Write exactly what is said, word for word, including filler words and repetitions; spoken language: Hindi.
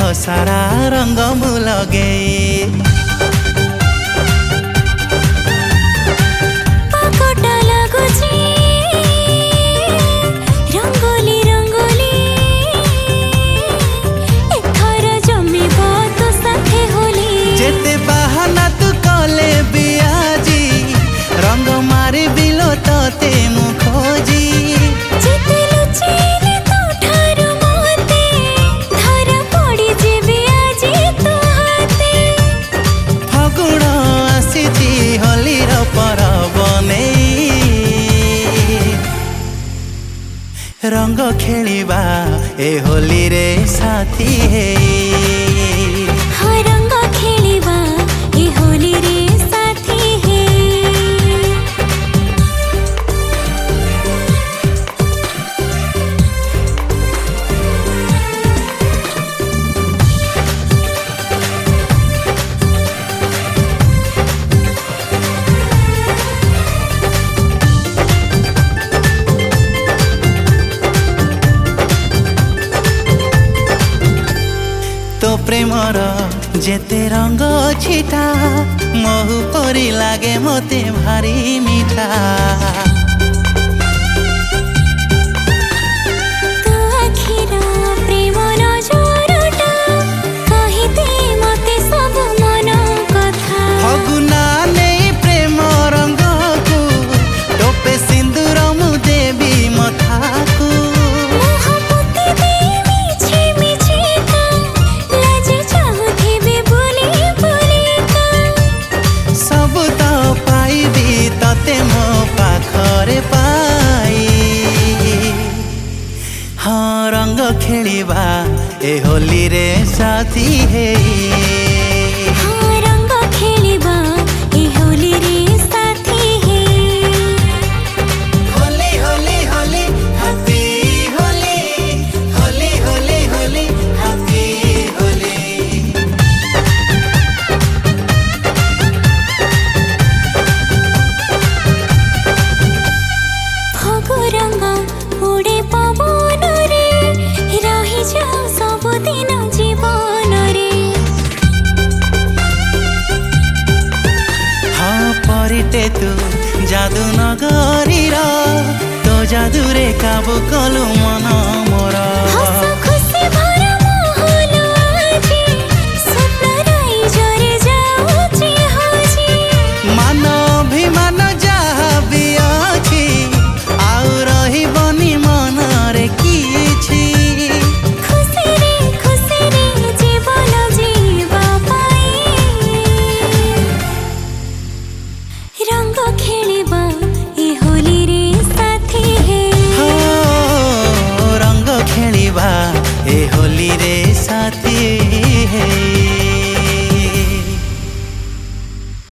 सारा रंग मु लगे जेते बहाना तू कले बियाजी रंग मारी बिलो तते मु खोजी जेते लुचीने तो ठार मोते धर पड़ी जे बियाजी तो हाते फगुण आसीची होलीर परब नेई रंग खेलिबा ए होली रे साथी हे तो प्रेमर जेते रंग छिटा महु परी लागे मते भारी मीठा तो आखिर प्रेम नजरटा कहिते मते सब मन कथा फगुना नहीं प्रेम रंग को टोपे सिंदूर मु देवी मथा को हाँ रंग खेलिबा ए होली रे साथी हे हाँ रंग खेलिबा ए होली रे साथी हे होली होली होली हैप्पी होली होली होली होली हैप्पी होली फगु रंग उड़े पवन रे रही जाओ सबुदिन जीवन रे हाँ परिटे तू जादू नगरी रा तो जादू रे काबू कलु मन मोरा हस खुशी भर महल आजी स्वप्न रही जरे जाऊची होजी मान अभिमान जहा भी अछि आउ रही बनी मन रे किछि खुशी रे खुशी रे जीवन जीवा पाई रंग खेल